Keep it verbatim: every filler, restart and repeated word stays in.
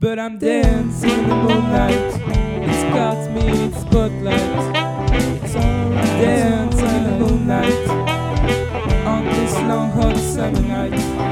but I'm dancing in the moonlight. It's got me in its spotlight. It's alright, dancing in the moonlight on this long hot summer night.